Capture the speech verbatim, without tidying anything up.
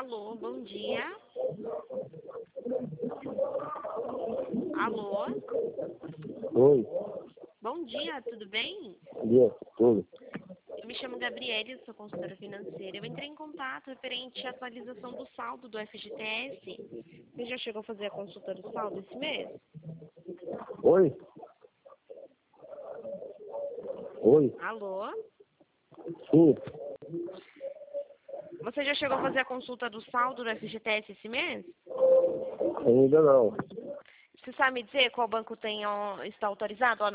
Alô, bom dia. Alô, Oi, bom dia, tudo bem? bom dia, tudo. Eu me chamo Gabriele, eu sou consultora financeira. Eu entrei em contato referente à atualização do saldo do F G T S. Você já chegou a fazer a consulta do saldo esse mês? Oi? Oi? Alô? Sim, Você já chegou a fazer a consulta do saldo do F G T S esse mês? ainda não. Você sabe me dizer qual banco tem, ó, está autorizado? Ó,